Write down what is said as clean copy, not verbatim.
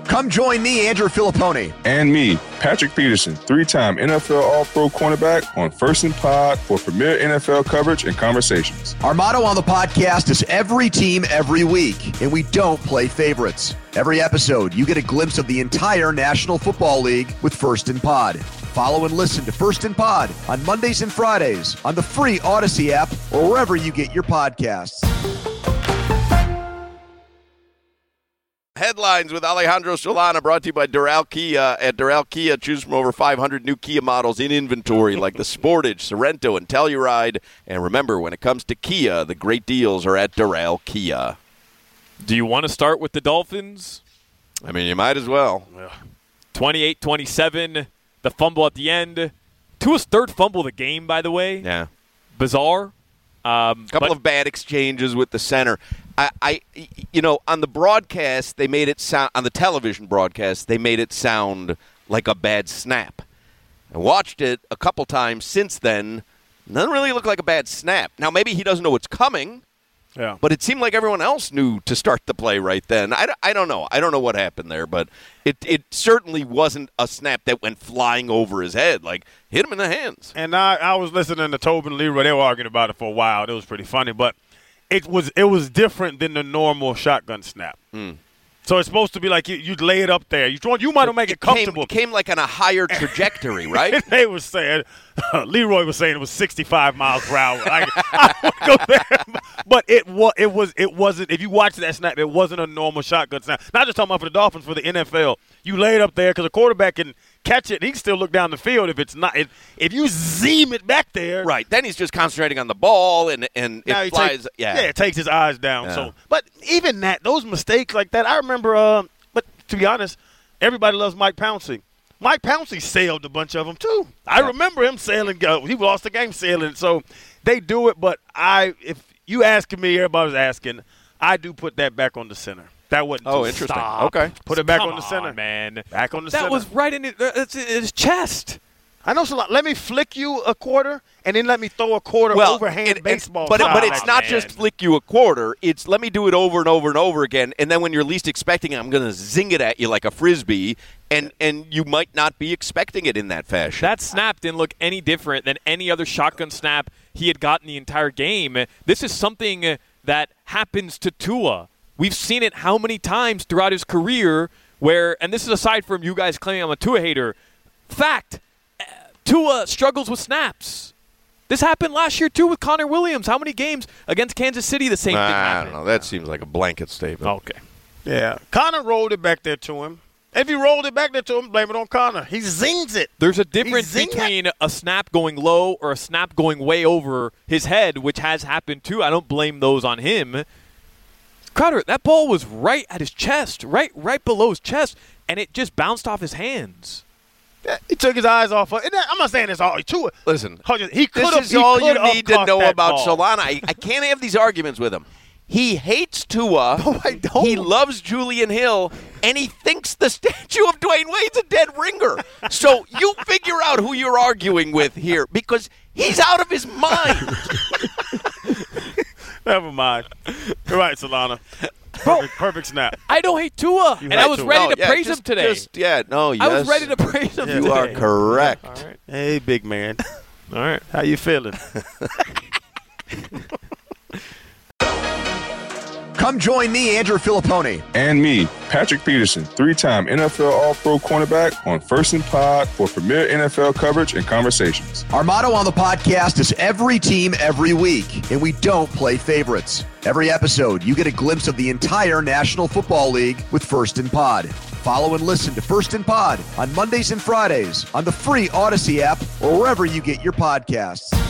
Come join me, Andrew Filipponi. And me, Patrick Peterson, 3-time NFL All-Pro cornerback on First and Pod for premier NFL coverage and conversations. Our motto on the podcast is every team, every week, and we don't play favorites. Every episode, you get a glimpse of the entire National Football League with First and Pod. Follow and listen to First and Pod on Mondays and Fridays on the free Odyssey app or wherever you get your podcasts. Headlines with Alejandro Solana, brought to you by Doral Kia. At Doral Kia, choose from over 500 new Kia models in inventory like the Sportage, Sorento, and Telluride. And remember, when it comes to Kia, the great deals are at Doral Kia. Do you want to start with the Dolphins? I mean, you might as well. 28-27, the fumble at the end. Tua's third fumble of the game, by the way. Yeah. Bizarre. Couple of bad exchanges with the center. On the broadcast, they made it sound, on the television broadcast, they made it sound like a bad snap. I watched it a couple times since then. Doesn't really look like a bad snap. Now, maybe he doesn't know what's coming. Yeah. But it seemed like everyone else knew to start the play right then. I don't know. I don't know what happened there, but it certainly wasn't a snap that went flying over his head. Like, hit him in the hands. And I was listening to Tobin and Leroy. They were arguing about it for a while. It was pretty funny, but it was different than the normal shotgun snap. So it's supposed to be like you'd lay it up there. You might make it comfortable. It came like on a higher trajectory, right? They were saying, Leroy was saying it was 65 miles per hour. I would go there. But it wasn't. If you watch that snap, it wasn't a normal shotgun snap. Not just talking about for the Dolphins, for the NFL. You lay it up there because a quarterback can catch it. He can still look down the field if it's not. If you zoom it back there, right? Then he's just concentrating on the ball and it flies. It takes his eyes down. Yeah. So, but even those mistakes like that, I remember. But to be honest, everybody loves Mike Pouncey. Mike Pouncey sailed a bunch of them too. I remember him sailing. He lost the game sailing. So they do it. But if you asking me, everybody's asking. I do put that back on the center. That wasn't. Oh, interesting. Stop. Okay, put it back Come on the center, man. Back on the center. That was right in his chest. I know. So let me flick you a quarter, and then let me throw a quarter overhand baseball. But it's style. not just flick you a quarter. It's let me do it over and over and over again, and then when you're least expecting it, I'm going to zing it at you like a Frisbee, and you might not be expecting it in that fashion. That snap didn't look any different than any other shotgun snap he had gotten the entire game. This is something that happens to Tua. We've seen it how many times throughout his career where, and this is aside from you guys claiming I'm a Tua hater, fact, Tua struggles with snaps. This happened last year, too, with Connor Williams. How many games against Kansas City the same thing happened? I don't know. That seems like a blanket statement. Okay. Yeah. Connor rolled it back there to him. If he rolled it back there to him, blame it on Connor. He zings it. There's a difference between a snap going low or a snap going way over his head, which has happened, too. I don't blame those on him. Crowder, that ball was right at his chest, right below his chest, and it just bounced off his hands. Yeah, he took his eyes off of it. I'm not saying it's all Tua. Listen, he could have. This is all you need to know about ball. Solana. I can't have these arguments with him. He hates Tua. No, I don't. He loves Julian Hill, and he thinks the statue of Dwayne Wade's a dead ringer. So you figure out who you're arguing with here, because he's out of his mind. Never mind. You're right, Solana. Perfect snap. I don't hate Tua, and I was ready to praise him today. I was ready to praise him today. You are correct. All right. Hey, big man. All right. How you feeling? Come join me, Andrew Filipponi. And me, Patrick Peterson, 3-time NFL All-Pro cornerback on First and Pod for premier NFL coverage and conversations. Our motto on the podcast is every team, every week, and we don't play favorites. Every episode, you get a glimpse of the entire National Football League with First and Pod. Follow and listen to First and Pod on Mondays and Fridays on the free Odyssey app or wherever you get your podcasts.